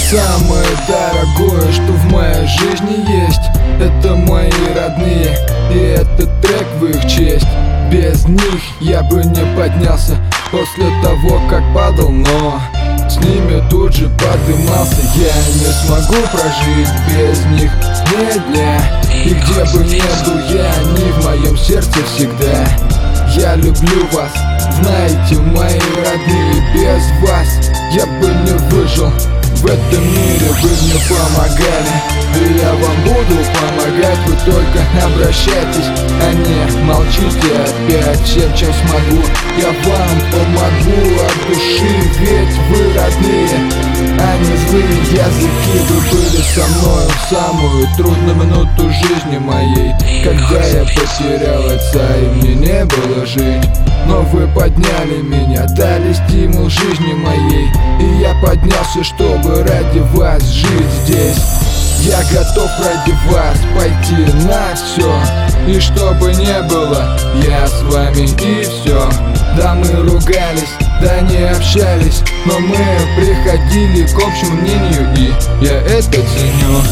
Самое дорогое, что в моей жизни есть, это мои родные, и этот трек в их честь. Без них я бы не поднялся после того, как падал, но с ними тут же подымался. Я не смогу прожить без них ни дня, и где бы ни был я, они в моем сердце всегда. Я люблю вас, знаете, мои родные, без вас я бы не выжил. В этом мире вы мне помогали, и я вам буду помогать. Вы только обращайтесь, а не молчите опять. Всем, чем смогу, я вам помогу от души, ведь вы родные, а не злые языки. Вы были со мной в самую трудную минуту жизни моей, когда я потерял отца и мне не было жить. Но вы подняли меня, дали стимул жизни моей, и я поднялся, чтобы ради вас жить здесь. Я готов ради вас пойти на все, и чтобы не было, я с вами и все. Да, мы ругались, да не общались, но мы приходили к общему мнению, и я это ценю.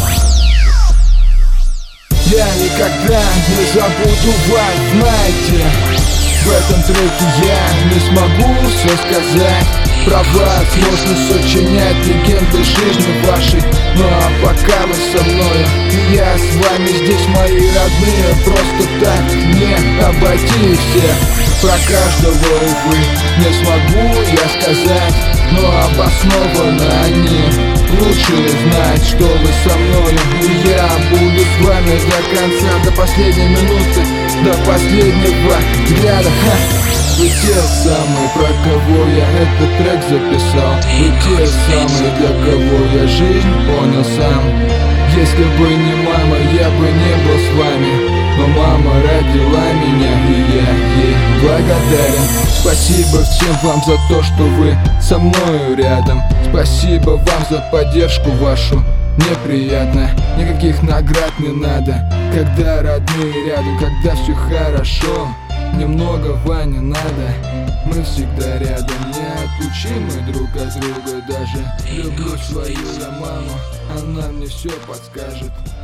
Я никогда не забуду вас, знаете. В этом треке я не смогу все сказать. Про вас можно сочинять легенды жизни вашей. Ну а пока вы со мною, и я с вами здесь, мои родные, просто так не обойти всех. Про каждого, увы, не смогу я сказать, но обоснованно они лучше знать, что вы со мною, и я буду с вами до конца, до последней минуты, до последнего взгляда. Вы те самые, про кого я этот трек записал. Вы те самые, для кого я жизнь понял сам. Если бы не мама, я бы не был с вами, но мама родила меня, и я ей благодарен. Спасибо всем вам за то, что вы со мною рядом. Спасибо вам за поддержку вашу. Мне приятно, никаких наград не надо, когда родные рядом, когда все хорошо. Немногого не надо, мы всегда рядом, неотлучимы друг от друга. Даже люблю свою я маму, она мне все подскажет.